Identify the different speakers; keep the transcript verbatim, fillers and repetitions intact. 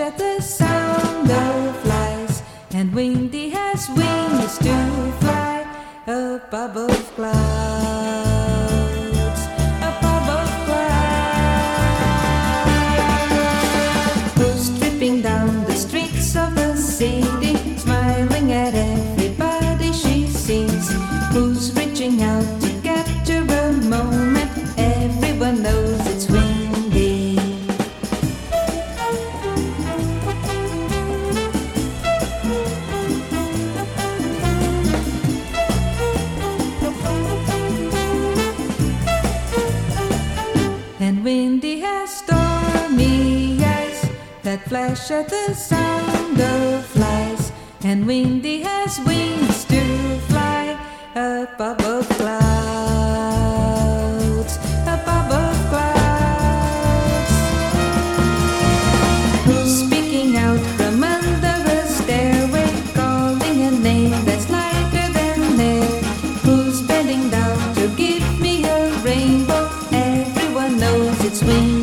Speaker 1: at the sound of flies, and Windy has wings to fly above clouds, above clouds. Who's tripping down the streets of the city, smiling at everybody she sees? Who's reaching out to capture a moment? Everyone knows it's Windy. And Windy has stormy eyes that flash at the sound of flies, and Windy has wings to fly above clouds, above clouds. Who's speaking out from under a stairway, calling a name that's lighter than air? Who's bending down to give me a rainbow? Everyone knows it's Windy.